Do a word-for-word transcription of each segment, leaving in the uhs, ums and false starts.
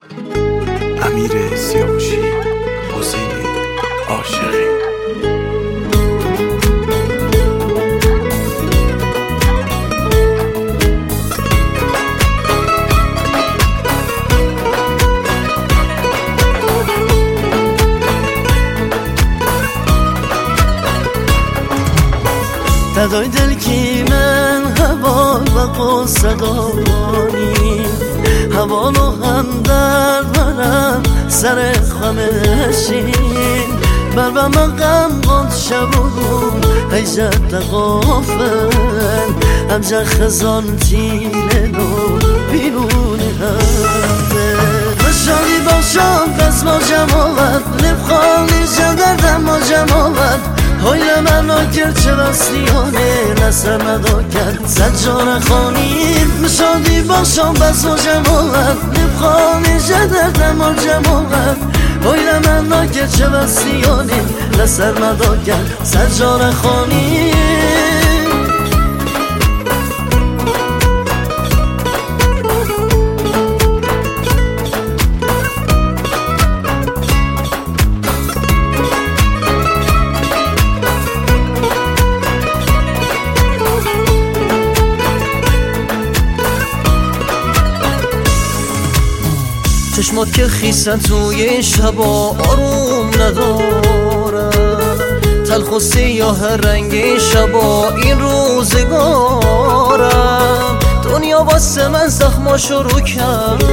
امیر سیاوشی، حسین عاشقی. تدای دل کی من هوال و قصدانی هوال و هم در برم سر خمشین بر و من غم قد شبون هیجت غافل همجا خزان تیره نو بیرون هفته مشانی باشم قسم و جمالت لب خالی جدردم و جمالت های من آگر چرا سیانه نسر ندا کرد سجار خانید مشادی باشم بس و جمالت لب خالی جدردم و جمالت های من آگر چرا سیانه نسر ندا کرد سجار خانید چشمات که خیسن توی شبا آروم ندارم تلخ و سیاه رنگ شبا این روزگارم دنیا واسه من زخما شروع کرد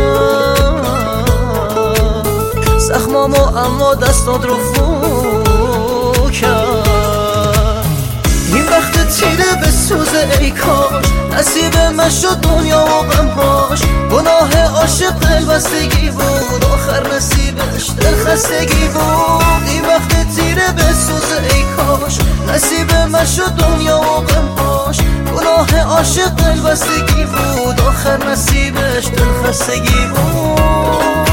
زخمامو اما دستات رو فو کرد این وقت تیره به سوزه ای کاش نصیب من شد دنیا و غمهاش گناه عاشق دلبستگی بود آخر نصیبش دلخستگی بود این وقت تیره به سوزه ای کاش نصیب من شد دنیا و غمهاش گناه عاشق دلبستگی بود آخر نصیبش دلخستگی بود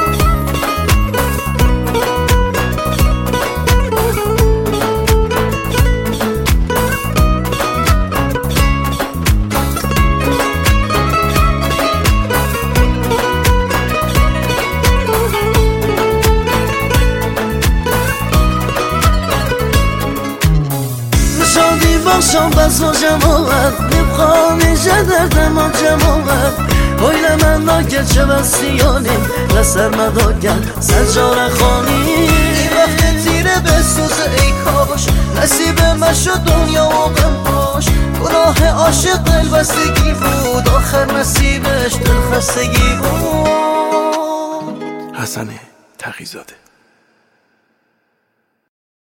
باشم بس و جمالت نبخانه جدردم و جمالت هایل من ناکر چه بسیانه لسر مداگر سجار خانی این وقت تیره به سوزه ای کاش نصیب من شد دنیا و غمهاش گناه عاشق دلبستگی بود آخر نصیبش دلخستگی بود. حسن تقی‌زاده.